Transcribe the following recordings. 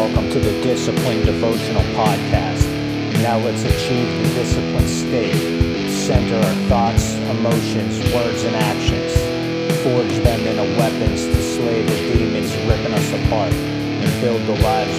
Welcome to the Disciplined Devotional Podcast. Now let's achieve the disciplined state. Center our thoughts, emotions, words, and actions. Forge them into weapons to slay the demons ripping us apart and build the lives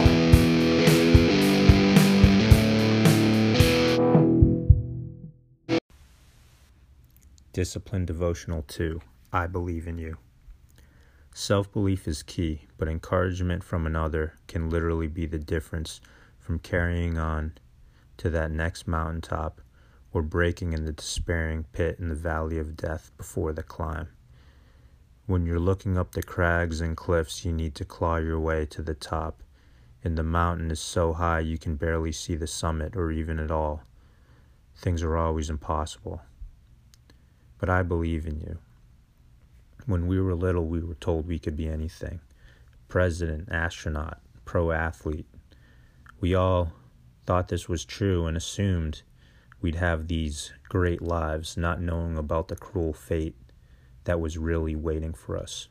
we want. Disciplined Devotional 2. I believe in you. Self-belief is key, but encouragement from another can literally be the difference from carrying on to that next mountaintop or breaking in the despairing pit in the valley of death before the climb. When you're looking up the crags and cliffs, you need to claw your way to the top, and the mountain is so high you can barely see the summit or even at all. Things are always impossible. But I believe in you. When we were little, we were told we could be anything. President, astronaut, pro athlete. We all thought this was true and assumed we'd have these great lives, not knowing about the cruel fate that was really waiting for us.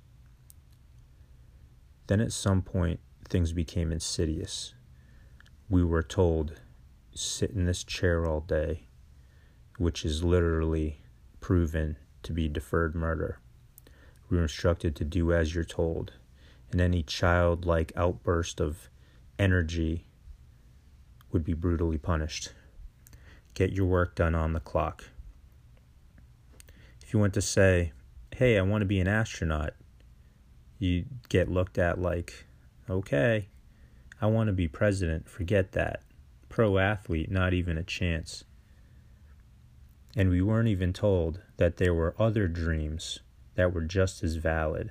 Then at some point, things became insidious. We were told, sit in this chair all day, which is literally proven to be deferred murder. We were instructed to do as you're told, and any childlike outburst of energy would be brutally punished. Get your work done on the clock. If you went to say, hey, I want to be an astronaut, you get looked at like, okay. I want to be president, forget that. Pro athlete, not even a chance. And we weren't even told that there were other dreams that were just as valid.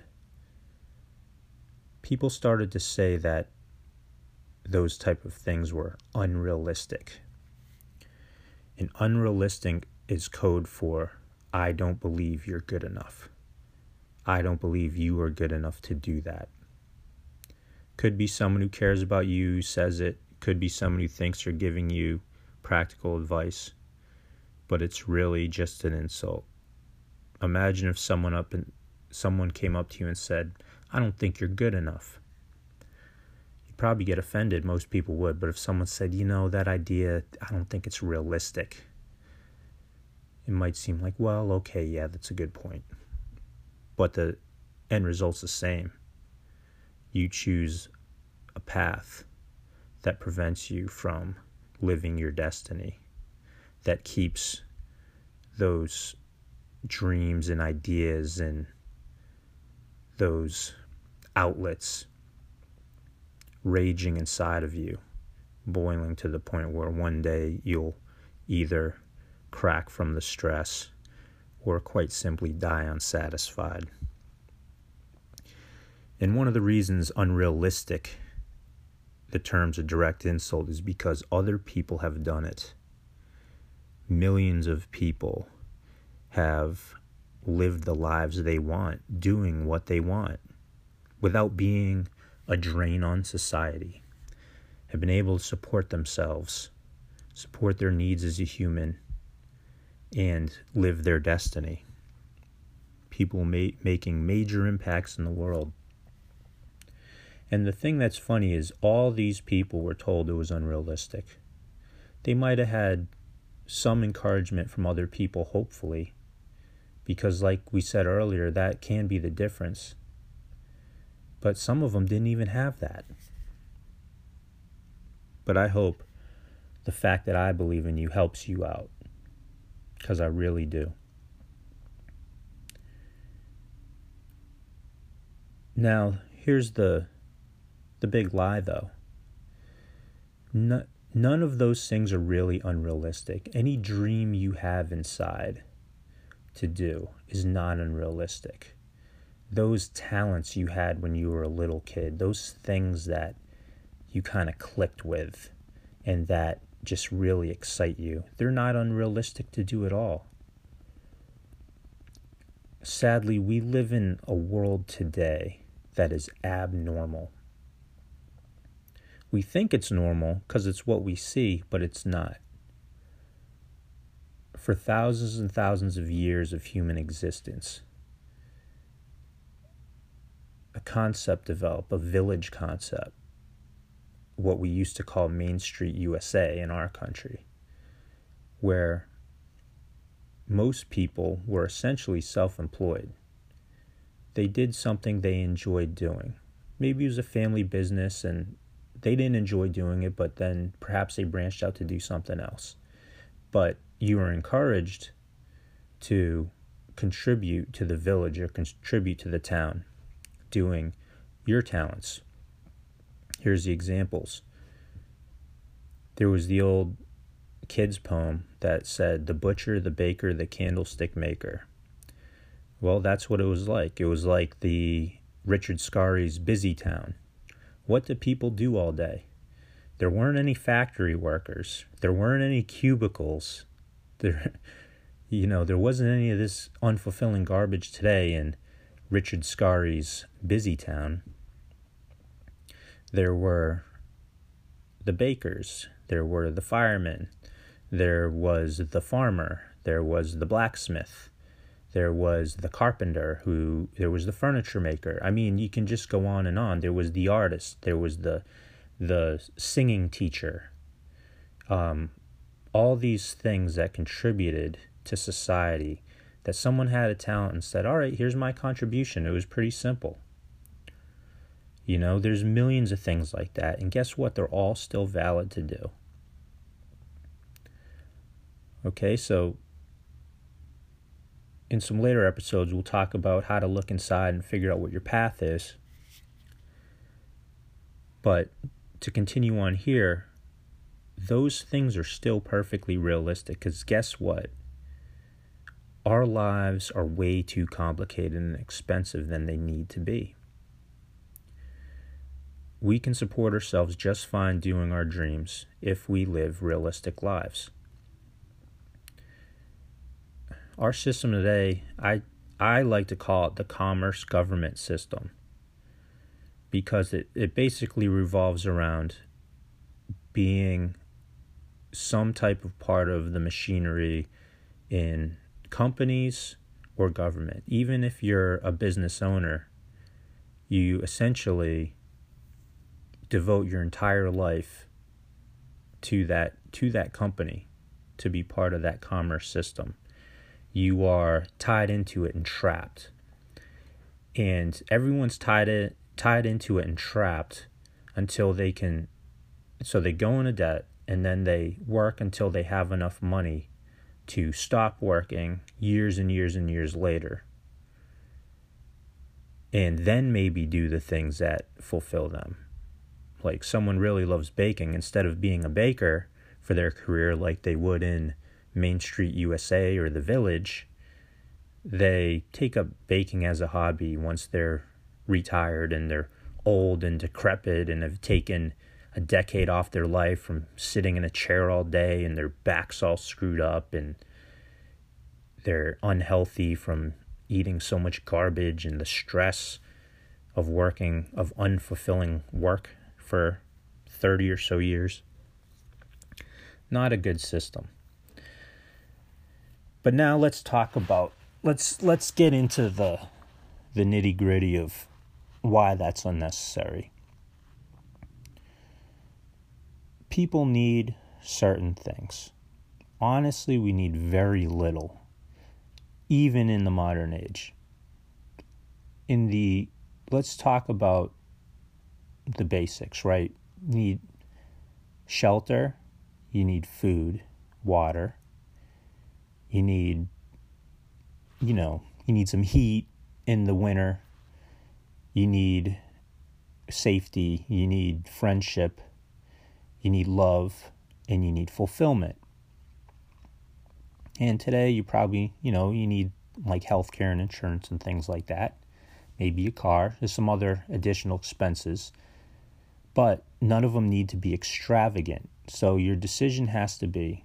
People started to say that those type of things were unrealistic. And unrealistic is code for, I don't believe you're good enough. I don't believe you are good enough to do that. Could be someone who cares about you who says it. Could be someone who thinks they're giving you practical advice. But it's really just an insult. Imagine if someone came up to you and said, I don't think you're good enough. You'd probably get offended, most people would, but if someone said, that idea, I don't think it's realistic, it might seem like, well, okay, yeah, that's a good point. But the end result's the same. You choose a path that prevents you from living your destiny, that keeps those dreams and ideas and those outlets raging inside of you, boiling to the point where one day you'll either crack from the stress or quite simply die unsatisfied. And one of the reasons unrealistic, the term's a direct insult, is because other people have done it. Millions of people have lived the lives they want, doing what they want, without being a drain on society, have been able to support themselves, support their needs as a human, and live their destiny. People making major impacts in the world. And the thing that's funny is all these people were told it was unrealistic. They might have had some encouragement from other people, hopefully, because like we said earlier, that can be the difference. But some of them didn't even have that. But I hope the fact that I believe in you helps you out, because I really do. Now, here's the big lie, though. None of those things are really unrealistic. Any dream you have inside to do is not unrealistic. Those talents you had when you were a little kid, those things that you kind of clicked with and that just really excite you, they're not unrealistic to do at all. Sadly, we live in a world today that is abnormal. We think it's normal because it's what we see, but it's not. For thousands and thousands of years of human existence, a concept developed, a village concept, what we used to call Main Street USA in our country, where most people were essentially self-employed. They did something they enjoyed doing. Maybe it was a family business and they didn't enjoy doing it, but then perhaps they branched out to do something else. But you were encouraged to contribute to the village or contribute to the town doing your talents. Here's the examples. There was the old kids poem that said, "The butcher, the baker, the candlestick maker." Well, that's what it was like. It was like the Richard Scarry's Busy Town. What did people do all day? There weren't any factory workers. There weren't any cubicles. There wasn't any of this unfulfilling garbage today in Richard Scarry's Busy Town. There were the bakers. There were the firemen. There was the farmer. There was the blacksmith. There was the carpenter. There was the furniture maker. I mean, you can just go on and on. There was the artist. There was the singing teacher. All these things that contributed to society, that someone had a talent and said, all right, here's my contribution. It was pretty simple. There's millions of things like that. And guess what? They're all still valid to do. Okay, so in some later episodes, we'll talk about how to look inside and figure out what your path is. But to continue on here, those things are still perfectly realistic, because guess what? Our lives are way too complicated and expensive than they need to be. We can support ourselves just fine doing our dreams if we live realistic lives. Our system today, I like to call it the commerce government system, because it basically revolves around being some type of part of the machinery in companies or government. Even if you're a business owner, you essentially devote your entire life to that company, to be part of that commerce system. You are tied into it and trapped. And everyone's tied into it and trapped until they can, so they go into debt, and then they work until they have enough money to stop working years and years and years later. And then maybe do the things that fulfill them. Like someone really loves baking, instead of being a baker for their career like they would in Main Street USA or the Village, they take up baking as a hobby once they're retired and they're old and decrepit and have taken a decade off their life from sitting in a chair all day, and their back's all screwed up and they're unhealthy from eating so much garbage and the stress of working, of unfulfilling work for 30 or so years. Not a good system. But now let's talk about, let's get into the nitty-gritty of why that's unnecessary. People need certain things. Honestly, we need very little, even in the modern age. Let's talk about the basics, right? You need shelter, you need food, water, you need some heat in the winter, you need safety, you need friendship, you need love, and you need fulfillment. And today you probably, you need like healthcare and insurance and things like that. Maybe a car. There's some other additional expenses. But none of them need to be extravagant. So your decision has to be,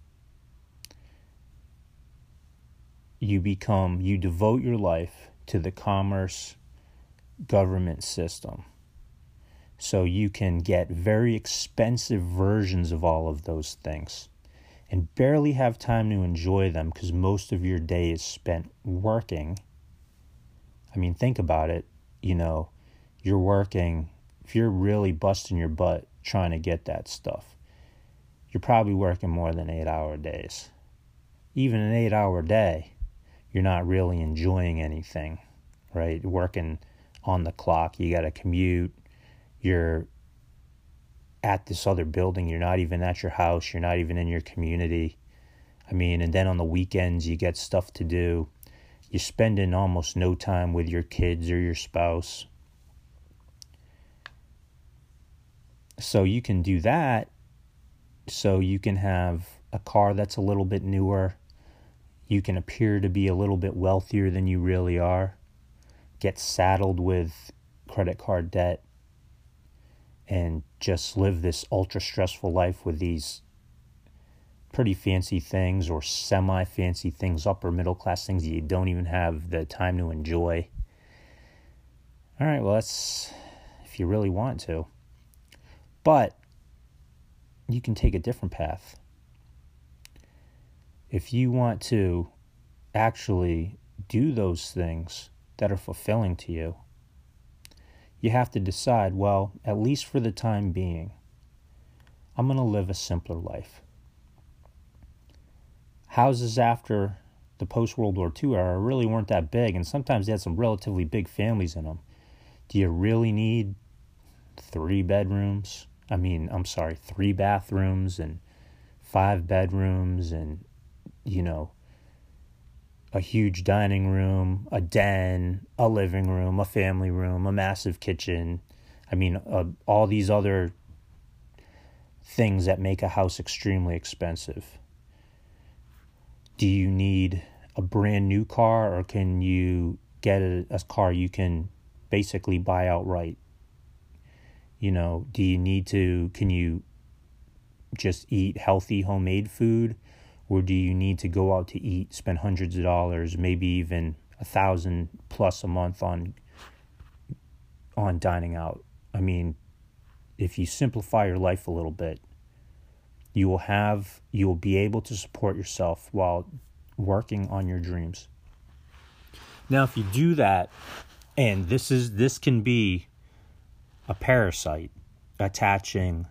you devote your life to the commerce government system. So you can get very expensive versions of all of those things and barely have time to enjoy them because most of your day is spent working. I mean, think about it. You're working, if you're really busting your butt trying to get that stuff. You're probably working more than 8-hour days. Even an 8-hour day, you're not really enjoying anything, right? Working on the clock, you got to commute, you're at this other building, you're not even at your house, you're not even in your community. And then on the weekends, you get stuff to do. You're spending almost no time with your kids or your spouse. So you can do that. So you can have a car that's a little bit newer. You can appear to be a little bit wealthier than you really are. Get saddled with credit card debt and just live this ultra stressful life with these pretty fancy things or semi-fancy things, upper middle class things that you don't even have the time to enjoy. All right, well, that's if you really want to. But you can take a different path. If you want to actually do those things that are fulfilling to you, you have to decide, well, at least for the time being, I'm going to live a simpler life. Houses after the post-World War II era really weren't that big, and sometimes they had some relatively big families in them. Do you really need 3 bathrooms and 5 bedrooms and, a huge dining room, a den, a living room, a family room, a massive kitchen? All these other things that make a house extremely expensive. Do you need a brand new car, or can you get a car you can basically buy outright? Can you just eat healthy homemade food, or do you need to go out to eat, spend hundreds of dollars, maybe even $1,000+ a month on dining out? If you simplify your life a little bit, you will be able to support yourself while working on your dreams. Now, if you do that, and this can be a parasite attaching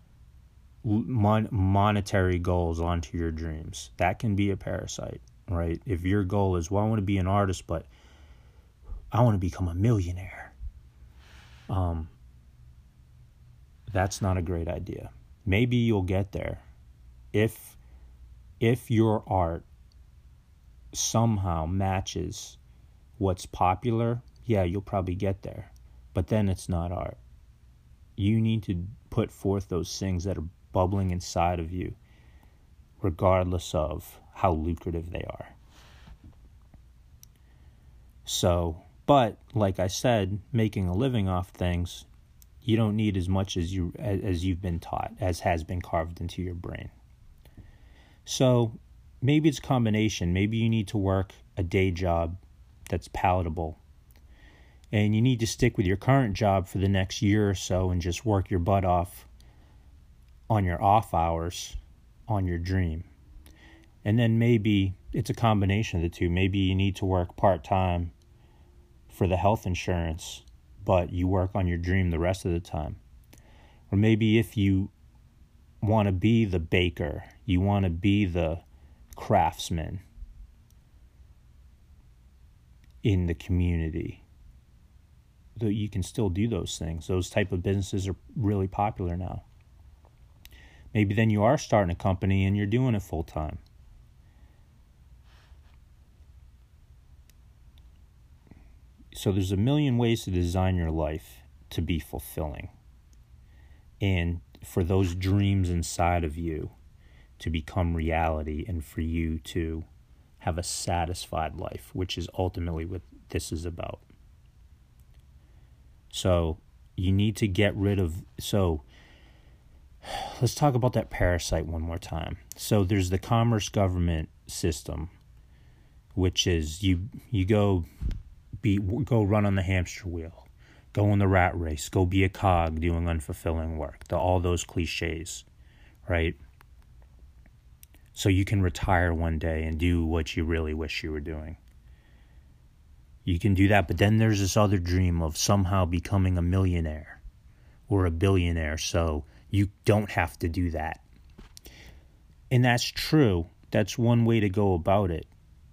monetary goals onto your dreams. That can be a parasite, right? If your goal is, well, I want to be an artist, but I want to become a millionaire. That's not a great idea. Maybe you'll get there. If your art somehow matches what's popular, yeah, you'll probably get there. But then it's not art. You need to put forth those things that are bubbling inside of you, regardless of how lucrative they are. So, but like I said, making a living off things, you don't need as much as you've been taught, as has been carved into your brain. So maybe it's a combination. Maybe you need to work a day job that's palatable, and you need to stick with your current job for the next year or so and just work your butt off on your off hours on your dream. And then maybe it's a combination of the two. Maybe you need to work part-time for the health insurance, but you work on your dream the rest of the time. Or maybe if you want to be the baker, you want to be the craftsman in the community, though you can still do those things. Those type of businesses are really popular now. Maybe then you are starting a company and you're doing it full time. So there's a million ways to design your life to be fulfilling, and for those dreams inside of you to become reality, and for you to have a satisfied life, which is ultimately what this is about. So you need to get rid of... So let's talk about that parasite one more time. So there's the commerce government system, which is you go run on the hamster wheel, go in the rat race, go be a cog doing unfulfilling work, all those cliches, right? So you can retire one day and do what you really wish you were doing. You can do that, but then there's this other dream of somehow becoming a millionaire or a billionaire. So You don't have to do that. And that's true. That's one way to go about it.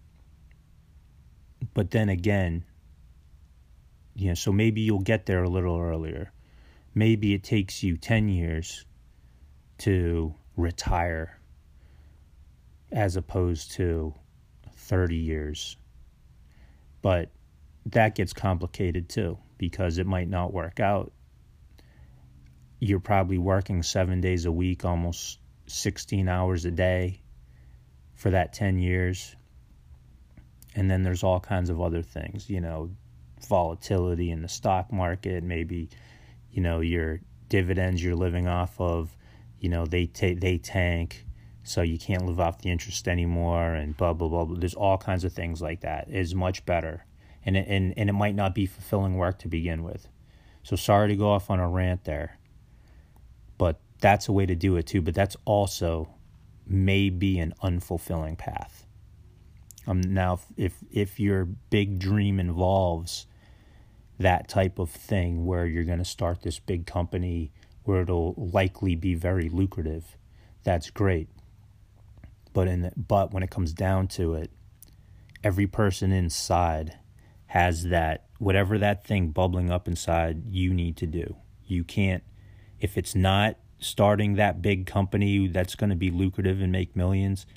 But then again, so maybe you'll get there a little earlier. Maybe it takes you 10 years to retire as opposed to 30 years. But that gets complicated too, because it might not work out. You're probably working 7 days a week, almost 16 hours a day for that 10 years. And then there's all kinds of other things, volatility in the stock market, maybe, your dividends you're living off of, they tank, so you can't live off the interest anymore, and blah, blah, blah, blah. There's all kinds of things like that. It is much better. And it might not be fulfilling work to begin with. So sorry to go off on a rant there, but that's a way to do it too. But that's also maybe an unfulfilling path. Now, if your big dream involves that type of thing where you're going to start this big company where it'll likely be very lucrative, that's great. But when it comes down to it, every person inside has that, whatever that thing bubbling up inside you need to do. You can't, if it's not starting that big company that's going to be lucrative and make millions,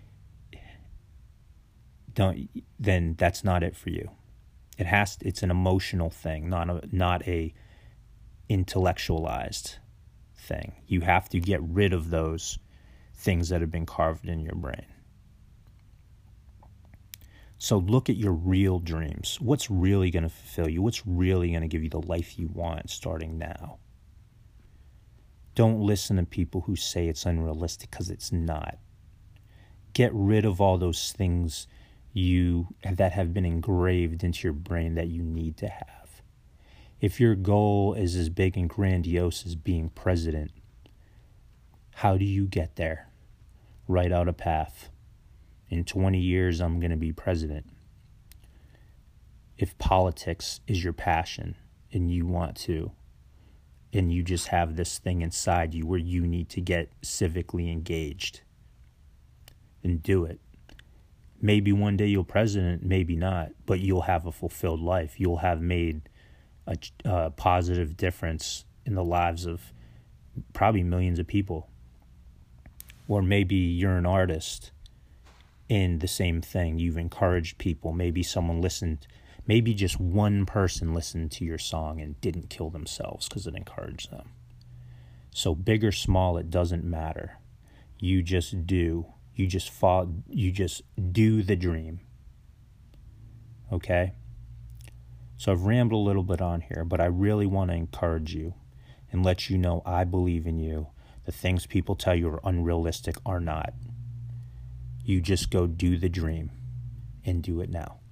then that's not it for you. It's an emotional thing, not a intellectualized thing. You have to get rid of those things that have been carved in your brain. So look at your real dreams. What's really going to fulfill you? What's really going to give you the life you want starting now? Don't listen to people who say it's unrealistic, because it's not. Get rid of all those things that have been engraved into your brain that you need to have. If your goal is as big and grandiose as being president, how do you get there? Write out a path. In 20 years, I'm going to be president. If politics is your passion and you want to, and you just have this thing inside you where you need to get civically engaged, then do it. Maybe one day you'll president, maybe not, but you'll have a fulfilled life. You'll have made a positive difference in the lives of probably millions of people. Or maybe you're an artist in the same thing. You've encouraged people. Maybe someone listened. Maybe just one person listened to your song and didn't kill themselves because it encouraged them. So big or small, it doesn't matter. You just do. You just do the dream. Okay? So I've rambled a little bit on here, but I really want to encourage you and let you know I believe in you. The things people tell you are unrealistic are not. You just go do the dream and do it now.